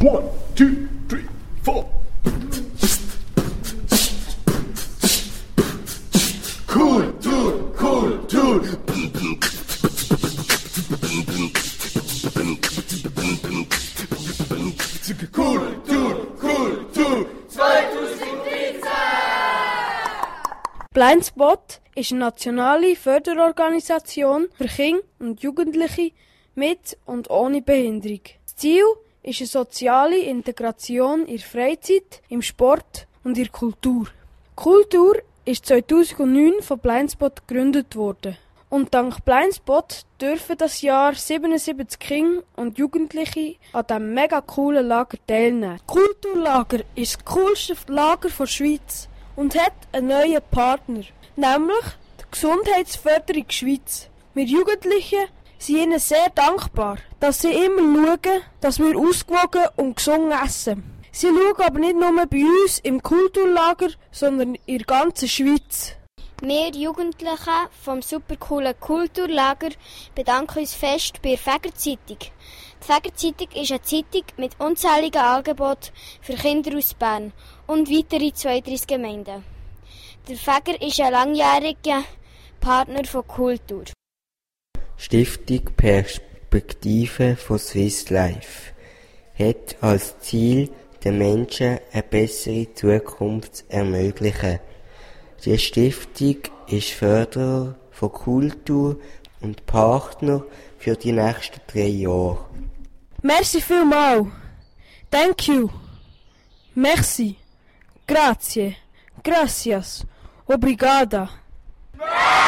1, 2, 3, 4. Kultur, Kultur. Kultur, Kultur 2013! Blindspot ist eine nationale Förderorganisation für Kinder und Jugendliche mit und ohne Behinderung. Das Ziel ist eine soziale Integration in der Freizeit, im Sport und in der Kultur. Kultur ist 2009 von Blindspot gegründet worden. Und dank Blindspot dürfen das Jahr 77 Kinder und Jugendliche an diesem mega coolen Lager teilnehmen. Kulturlager ist das coolste Lager der Schweiz und hat einen neuen Partner, nämlich die Gesundheitsförderung Schweiz. Wir Jugendlichen sind ihnen sehr dankbar, dass sie immer schauen, dass wir ausgewogen und gesund essen. Sie schauen aber nicht nur bei uns im Kulturlager, sondern in der ganzen Schweiz. Wir Jugendlichen vom supercoolen Kulturlager bedanken uns fest bei der Fägerzeitung. Die Fägerzeitung ist eine Zeitung mit unzähligen Angeboten für Kinder aus Bern und weitere 32 Gemeinden. Der Fäger ist ein langjähriger Partner von Kultur. Stiftung Perspektive von Swiss Life hat als Ziel, den Menschen eine bessere Zukunft zu ermöglichen. Die Stiftung ist Förderer von Kultur und Partner für die nächsten 3 Jahre. Merci vielmals. Thank you. Merci. Grazie. Gracias. Obrigada.